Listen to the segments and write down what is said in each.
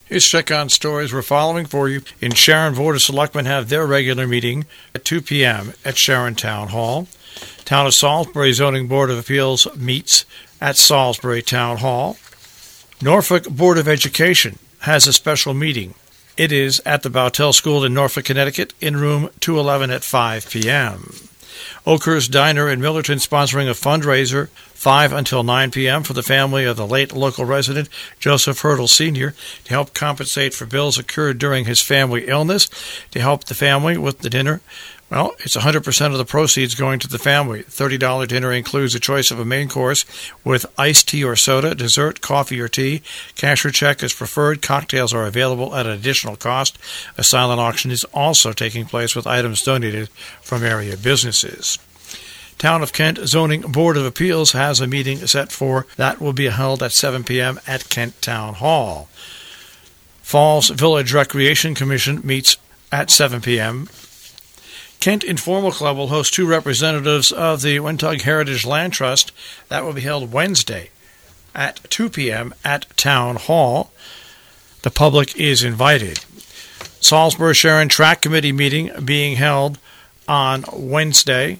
Here's check-on stories we're following for you. In Sharon, Board of Selectmen have their regular meeting at 2 p.m. at Sharon Town Hall. Town of Salisbury Zoning Board of Appeals meets at Salisbury Town Hall. Norfolk Board of Education has a special meeting. It is at the Bowtell School in Norfolk, Connecticut, in room 211 at 5 p.m. Oakhurst Diner in Millerton sponsoring a fundraiser 5 until 9 p.m. for the family of the late local resident Joseph Hurdle Sr. to help compensate for bills incurred during his family illness. To help the family with the dinner, well, it's 100% of the proceeds going to the family. The $30 dinner includes a choice of a main course with iced tea or soda, dessert, coffee or tea. Cash or check is preferred. Cocktails are available at an additional cost. A silent auction is also taking place with items donated from area businesses. Town of Kent Zoning Board of Appeals has a meeting set for that will be held at 7 p.m. at Kent Town Hall. Falls Village Recreation Commission meets at 7 p.m. Kent Informal Club will host 2 representatives of the Wentug Heritage Land Trust. That will be held Wednesday at 2 p.m. at Town Hall. The public is invited. Salisbury Sharon Track Committee meeting being held on Wednesday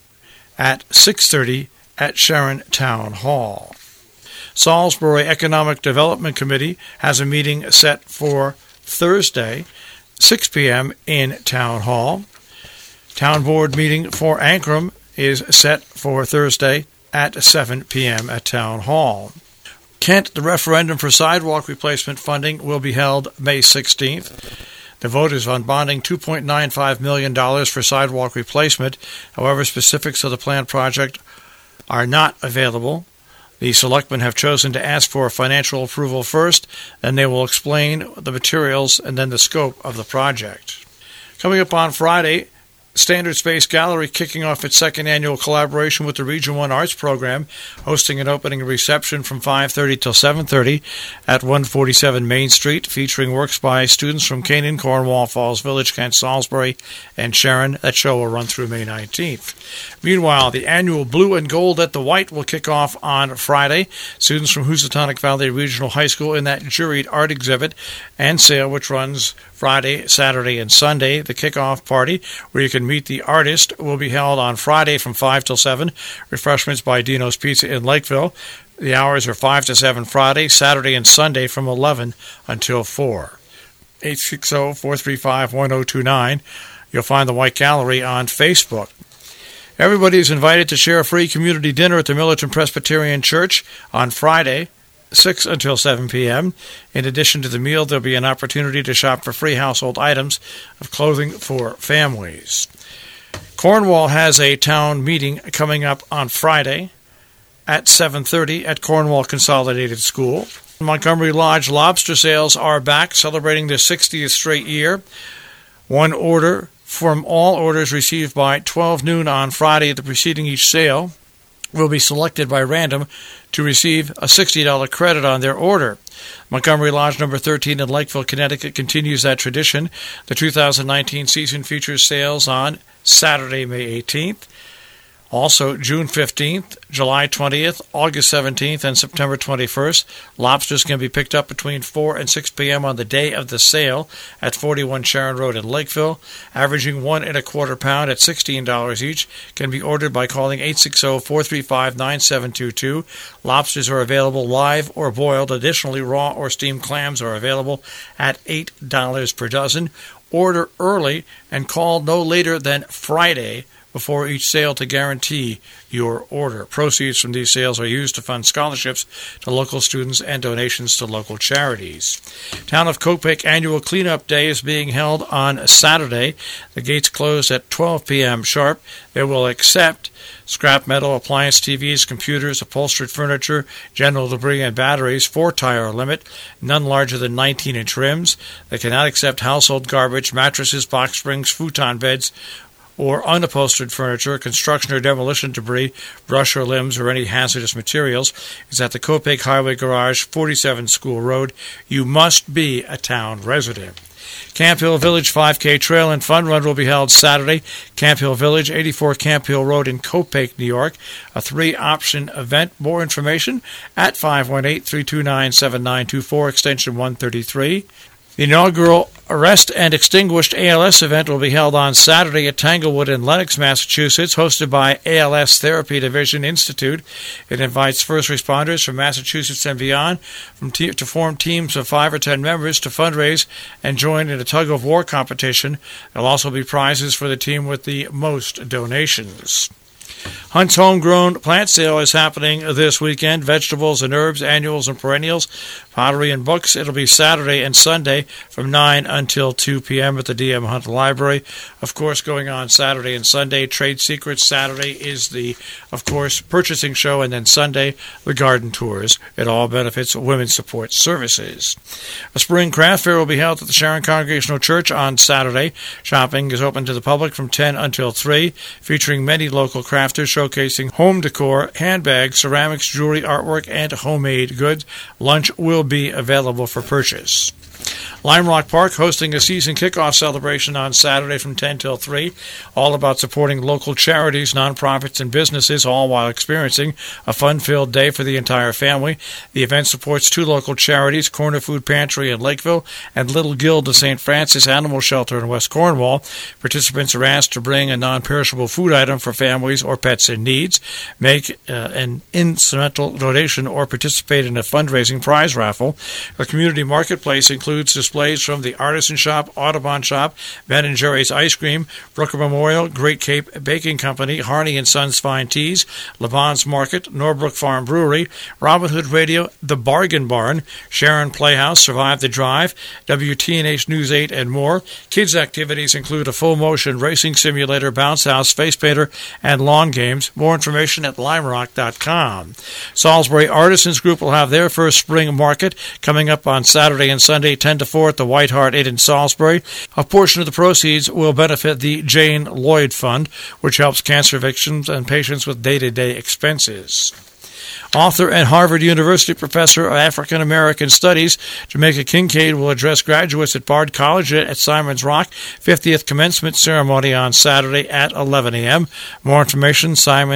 at 6:30 at Sharon Town Hall. Salisbury Economic Development Committee has a meeting set for Thursday, 6 p.m. in Town Hall. Town Board meeting for Ankrum is set for Thursday at 7 p.m. at Town Hall. Kent, the referendum for sidewalk replacement funding will be held May 16th. The vote is on bonding $2.95 million for sidewalk replacement. However, specifics of the planned project are not available. The selectmen have chosen to ask for financial approval first, then they will explain the materials and then the scope of the project. Coming up on Friday, Standard Space Gallery kicking off its second annual collaboration with the Region 1 Arts Program, hosting an opening reception from 5:30 till 7:30 at 147 Main Street, featuring works by students from Canaan, Cornwall, Falls Village, Kent, Salisbury, and Sharon. That show will run through May 19th. Meanwhile, the annual Blue and Gold at the White will kick off on Friday. Students from Housatonic Valley Regional High School in that juried art exhibit and sale, which runs Friday, Saturday, and Sunday. The kickoff party, where you can meet the artist, will be held on Friday from 5 till 7. Refreshments by Dino's Pizza in Lakeville. The hours are 5 to 7 Friday, Saturday, and Sunday from 11 until 4. 860-435-1029. You'll find the White Gallery on Facebook. Everybody is invited to share a free community dinner at the Millerton Presbyterian Church on Friday, 6 until 7 p.m. In addition to the meal, there'll be an opportunity to shop for free household items of clothing for families. Cornwall has a town meeting coming up on Friday at 7:30 at Cornwall Consolidated School. Montgomery Lodge lobster sales are back, celebrating their 60th straight year. One order from all orders received by 12 noon on Friday the preceding each sale will be selected by random to receive a $60 credit on their order. Montgomery Lodge number 13 in Lakeville, Connecticut continues that tradition. The 2019 season features sales on Saturday, May 18th. Also, June 15th, July 20th, August 17th, and September 21st. Lobsters can be picked up between 4 and 6 p.m. on the day of the sale at 41 Sharon Road in Lakeville. Averaging 1 1/4 pound at $16 each. Can be ordered by calling 860-435-9722. Lobsters are available live or boiled. Additionally, raw or steamed clams are available at $8 per dozen. Order early and call no later than Friday before each sale to guarantee your order. Proceeds from these sales are used to fund scholarships to local students and donations to local charities. Town of Copiague Annual Cleanup Day is being held on Saturday. The gates close at 12 p.m. sharp. They will accept scrap metal, appliance TVs, computers, upholstered furniture, general debris, and batteries, 4-tire limit, none larger than 19-inch rims. They cannot accept household garbage, mattresses, box springs, futon beds, or unupholstered furniture, construction or demolition debris, brush or limbs, or any hazardous materials. Is at the Copiague Highway Garage, 47 School Road. You must be a town resident. Camp Hill Village 5K Trail and Fun Run will be held Saturday. Camp Hill Village, 84 Camp Hill Road in Copake, New York. A 3-option event. More information at 518-329-7924, extension 133. The inaugural Arrest and Extinguished ALS event will be held on Saturday at Tanglewood in Lenox, Massachusetts, hosted by ALS Therapy Division Institute. It invites first responders from Massachusetts and beyond to form teams of 5 or 10 members to fundraise and join in a tug-of-war competition. There will also be prizes for the team with the most donations. Hunt's Homegrown Plant Sale is happening this weekend. Vegetables and herbs, annuals and perennials, pottery and books. It'll be Saturday and Sunday from 9 until 2 p.m. at the D.M. Hunt Library. Of course, going on Saturday and Sunday, Trade Secrets. Saturday is the, of course, purchasing show, and then Sunday, the garden tours. It all benefits Women's Support Services. A spring craft fair will be held at the Sharon Congregational Church on Saturday. Shopping is open to the public from 10 until 3, featuring many local crafters showcasing home decor, handbags, ceramics, jewelry, artwork, and homemade goods. Lunch will be available for purchase. Lime Rock Park hosting a season kickoff celebration on Saturday from 10 till 3, all about supporting local charities, nonprofits, and businesses, all while experiencing a fun-filled day for the entire family. The event supports 2 local charities, Corner Food Pantry in Lakeville and Little Guild of St. Francis Animal Shelter in West Cornwall. Participants are asked to bring a non-perishable food item for families or pets in need, make an incidental donation, or participate in a fundraising prize raffle. The community marketplace includes displays from the Artisan Shop, Audubon Shop, Ben & Jerry's Ice Cream, Brooker Memorial, Great Cape Baking Company, Harney & Sons Fine Teas, LeBon's Market, Norbrook Farm Brewery, Robin Hood Radio, The Bargain Barn, Sharon Playhouse, Survive the Drive, WTNH News 8, and more. Kids' activities include a full-motion racing simulator, bounce house, face painter, and lawn games. More information at limerock.com. Salisbury Artisans Group will have their first spring market coming up on Saturday and Sunday, 10 to 4 at the White Hart Inn in Salisbury. A portion of the proceeds will benefit the Jane Lloyd Fund, which helps cancer victims and patients with day-to-day expenses. Author and Harvard University Professor of African American Studies, Jamaica Kincaid, will address graduates at Bard College at Simon's Rock 50th commencement ceremony on Saturday at 11 a.m. More information,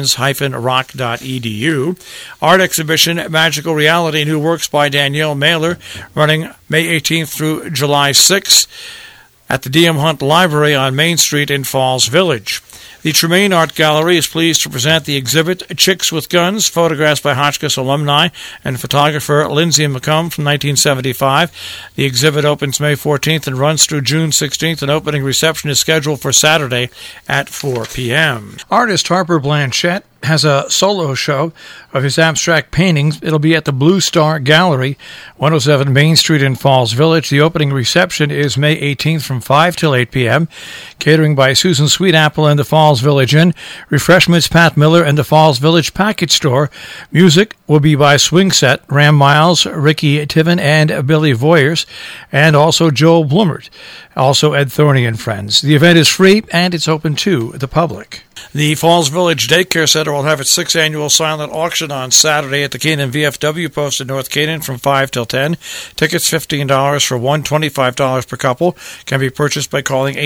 simons-rock.edu. Art exhibition, Magical Reality, New Works by Danielle Mailer, running May 18th through July 6th at the D.M. Hunt Library on Main Street in Falls Village. The Tremaine Art Gallery is pleased to present the exhibit Chicks with Guns, photographs by Hotchkiss alumni and photographer Lindsay McComb from 1975. The exhibit opens May 14th and runs through June 16th. An opening reception is scheduled for Saturday at 4 p.m. Artist Harper Blanchett has a solo show of his abstract paintings. It'll be at the Blue Star Gallery, 107 Main Street in Falls Village. The opening reception is May 18th from 5 till 8 p.m. Catering by Susan Sweetapple and the Falls Village Inn. Refreshments, Pat Miller and the Falls Village Package Store. Music will be by Swing Set, Ram Miles, Ricky Tiven, and Billy Voyers, and also Joel Blumert. Also Ed Thorney and friends. The event is free and it's open to the public. The Falls Village Daycare Center will have its 6th annual silent auction on Saturday at the Canaan VFW post in North Canaan from 5 till 10. Tickets $15 for one, $25 per couple. Can be purchased by calling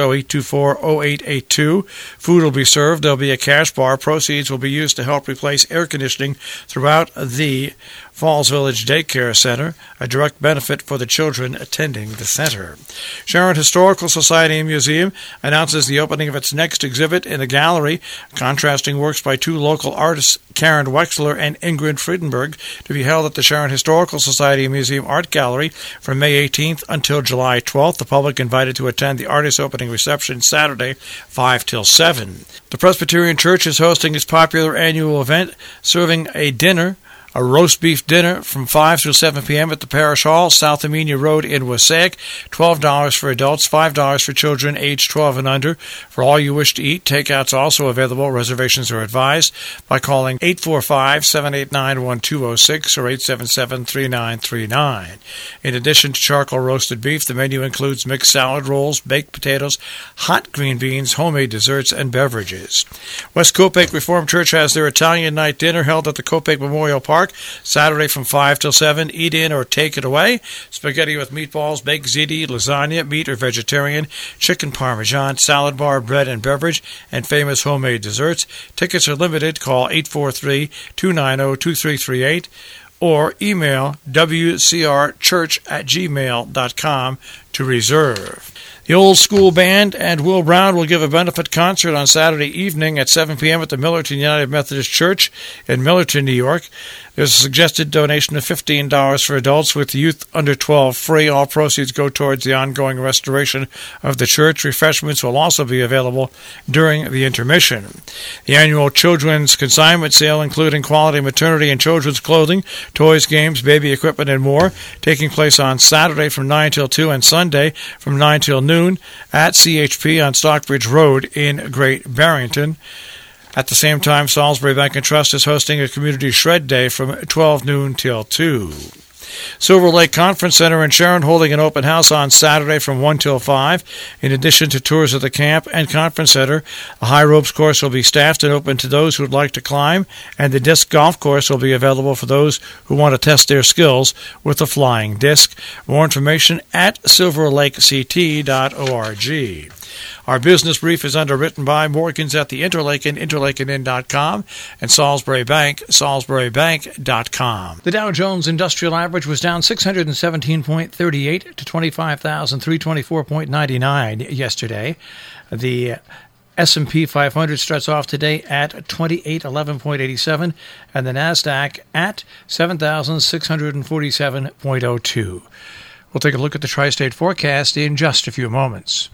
860-824-0882. Food will be served. There'll be a cash bar. Proceeds will be used to help replace air conditioning throughout the Falls Village Daycare Center, a direct benefit for the children attending the center. Sharon Historical Society and Museum announces the opening of its next exhibit in the gallery, contrasting works by 2 local artists, Karen Wexler and Ingrid Friedenberg, to be held at the Sharon Historical Society and Museum Art Gallery from May 18th until July 12th. The public invited to attend the artist opening reception Saturday, 5 till 7. The Presbyterian Church is hosting its popular annual event, serving a roast beef dinner from 5 through 7 p.m. at the Parish Hall, South Amenia Road in Wasaik. $12 for adults, $5 for children aged 12 and under. For all you wish to eat, takeouts also available. Reservations are advised by calling 845-789-1206 or 877-3939. In addition to charcoal roasted beef, the menu includes mixed salad rolls, baked potatoes, hot green beans, homemade desserts, and beverages. West Copake Reformed Church has their Italian night dinner held at the Copake Memorial Park Park, Saturday from 5 till 7. Eat in or take it away. Spaghetti with meatballs, baked ziti, lasagna, meat or vegetarian, chicken parmesan, salad bar, bread and beverage, and famous homemade desserts. Tickets are limited. Call 843-290-2338 or email wcrchurch@gmail.com to reserve. The Old School Band and Will Brown will give a benefit concert on Saturday evening at 7 p.m. at the Millerton United Methodist Church in Millerton, New York. There's a suggested donation of $15 for adults, with youth under 12 free. All proceeds go towards the ongoing restoration of the church. Refreshments will also be available during the intermission. The annual children's consignment sale, including quality maternity and children's clothing, toys, games, baby equipment, and more, taking place on Saturday from 9 till 2 and Sunday from 9 till noon at CHP on Stockbridge Road in Great Barrington. At the same time, Salisbury Bank and Trust is hosting a community shred day from 12 noon till 2. Silver Lake Conference Center in Sharon holding an open house on Saturday from 1 till 5. In addition to tours of the camp and conference center, a high ropes course will be staffed and open to those who would like to climb, and the disc golf course will be available for those who want to test their skills with the flying disc. More information at silverlakect.org. Our business brief is underwritten by Morgan's at the Interlaken, interlakenin.com, and Salisbury Bank, salisburybank.com. The Dow Jones Industrial Average was down 617.38 to 25,324.99 yesterday. The S&P 500 starts off today at 2811.87, and the NASDAQ at 7,647.02. We'll take a look at the tri-state forecast in just a few moments.